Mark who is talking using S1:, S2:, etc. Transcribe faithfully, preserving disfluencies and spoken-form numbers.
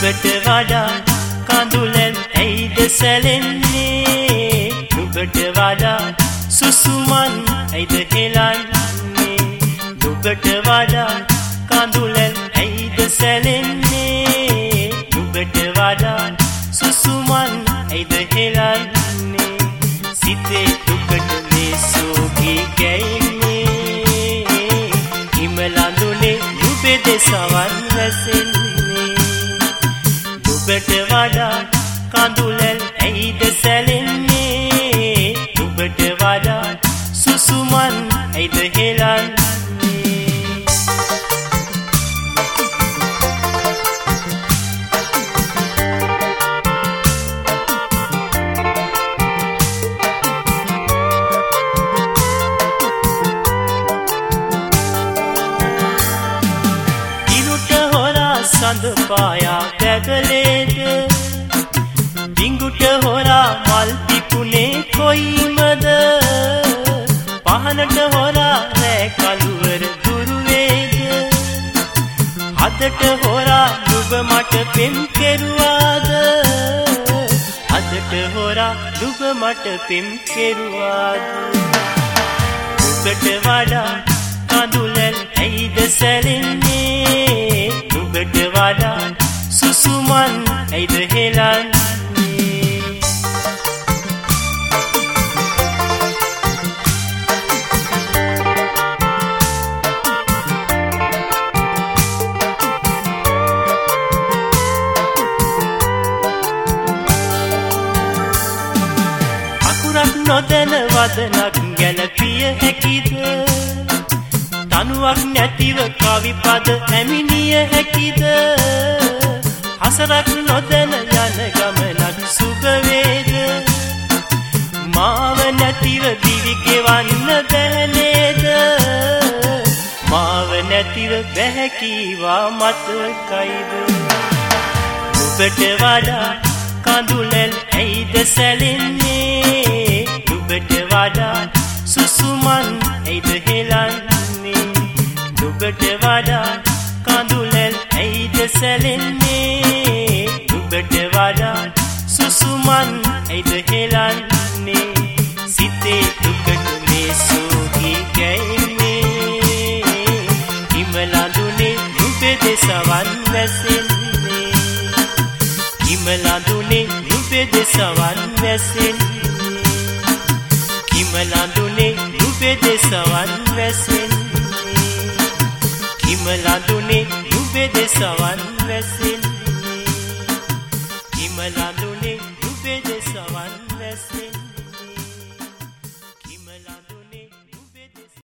S1: නුඹට වඩා කඳුලෙන් ඇයිද සැලෙන්නේ නුඹට වඩා සුසුමන් ඇයිද හෙලන්නේ නුඹට වඩා කඳුලෙන් ඇයිද සැලෙන්නේ නුඹට වඩා සුසුමන් ඇයිද හෙලන්නේ සිතේ දුකට මේ සෝකී ගැයෙන්නේ හිමලඳුනේ නුඹේ දෙසවන් වැසෙන්නේ නුඹට වඩා කඳුලෙන් ඇයිද සැලෙන්නේ නුඹට වඩා සුසුමන් ඇයිද හෙලන්නේ සඳ පායා ගැගලේද බිඟුට හොරා මල් පිපුනේ කොයිමද පහනට හොරා රෑ කළුවර දුරු වේද හදට හොරා නුඹ මට පෙම් කෙරුවාද හදට හොරා නුඹ මට පෙම් කෙරුවාද නුඹට වඩා කඳුලෙන් ඇයිද සැලෙන්නේ නුඹට වඩා සුසුමන් ඇයිද හෙලන්නේ අකුරක් නොදැන වදනක් ගැලපිය හැකිද තනුවක් නැතිව කවි පද ඇමිනිය හැකිද හසරක් නොදැන යන ගමනක් සුබ වේද මාව නැතිව දිවි ගෙවන්න බැහැ නේද මාව නැතිව බැහැ කීවා මතකයිද නුඹට වඩා කඳුලෙන් ඇයිද සැලෙන්නේ නුඹට වඩා සුසුමන් ඇයිද හෙලන්නේ නුඹට වඩා කඳුලෙන් ඇයිද සැලෙන්නේ නුඹට වඩා සුසුමන් ඇයිද හෙලන්නේ සිතේ දුකට මේ සෝකී ගැයෙන්නේ හිමලඳුනේ නුඹේ දෙසවන් වැසෙන්නේ හිමලඳුනේ නුඹේ දෙසවන් වැසෙන්නේ හිමලඳුනේ නුඹේ දෙසවන් වැසෙන්නේ හිමලඳුනේ නුඹේ දෙසවන් වැසෙන්නේ හිමලඳුනේ නුඹේ දෙසවන් වැසෙන්නේ